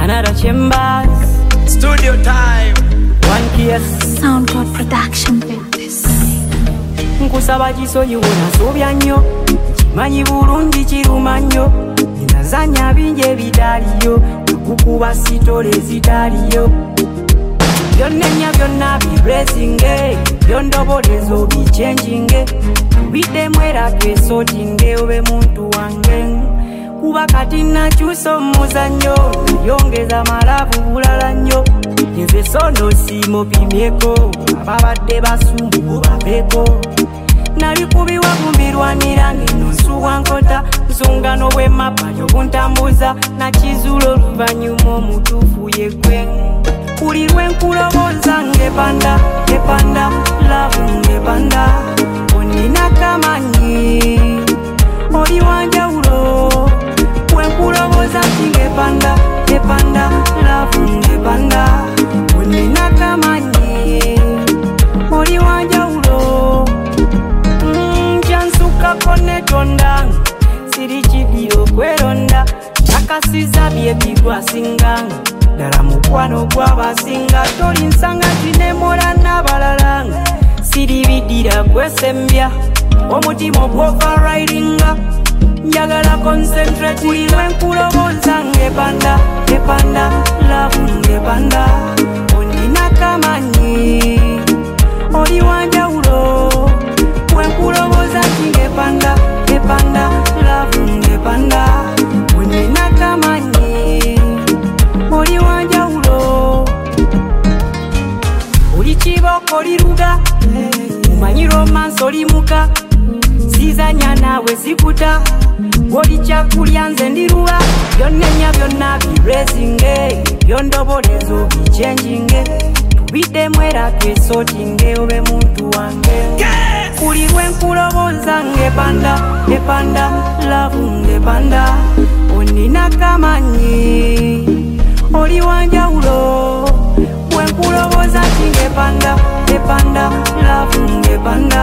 Another Chambers Studio time. One Kiss Soundcloud production with this. Nkusaba kisonyiwona sobya nnyo kimanyi bulungi kiruma nnyo ninazanya bingi ebitaliyo kukuba sitole ezitaliyo byonnenya byonna biresinge byondobolezo bichenjinge biddemu era twesotinge obe muntu wange kuba kati nakyusa omuzannyo yongeza malavu bulala nnyo nze sono simupimyeko ababadde basumbu babeeko nali kubiwa kumbirwanira ng'enonsuwa nkota nsungano bw'emmapa y'obuntambuza nakizuula oluvannyuma omutuufu yeggwe buli lwenkulowooza ng'epanda epanda lavu ng'epanda oninako amanyi oli wanjawulo bwenkulowooza nti ng'epanda epanda lavu ng'epanda oninako amanyi oli wanjawulo kyansukako netonda siri kibiro kweronda akasiza byebigwasinga ddala mukwano gw'abasinga tolinsanga tinemola n'abalala siri bidira kwesembya omutima ogw'overridinga njagala concentrate buli lwenkulowooza ng'epanda epanda lavu ng'epanda oninako amanyi oli wanjawulo bwenkulowooza nti ng'epanda epanda lavu ng'epanda oninako amanyi oli wanjawulo oli kiboko oli luga mumanyi romansi oli muka sizanya naawe zikuta oli kyakulya nze ndiruwa byonnenya byonna biresinge byondobolezo bichenjinge tubiddemu era twesotinge obe muntu wange buli lwenkulowooza ng'epanda epanda lavu ng'epanda oninako amanyi oli wanjawulo bwenkulowooza nti ng'epanda epanda lavu ng'epanda